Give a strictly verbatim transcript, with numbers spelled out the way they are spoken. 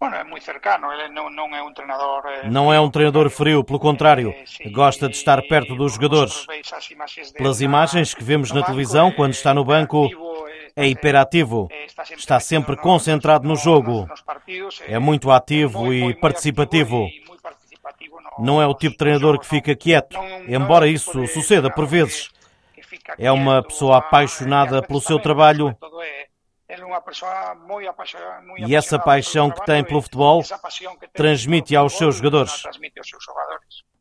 Não é um treinador frio, pelo contrário, gosta de estar perto dos jogadores. Pelas imagens que vemos na televisão, quando está no banco, é hiperativo, está sempre concentrado no jogo, é muito ativo e participativo. Não é o tipo de treinador que fica quieto, embora isso suceda por vezes. É uma pessoa apaixonada pelo seu trabalho e essa paixão que tem pelo futebol transmite aos seus jogadores.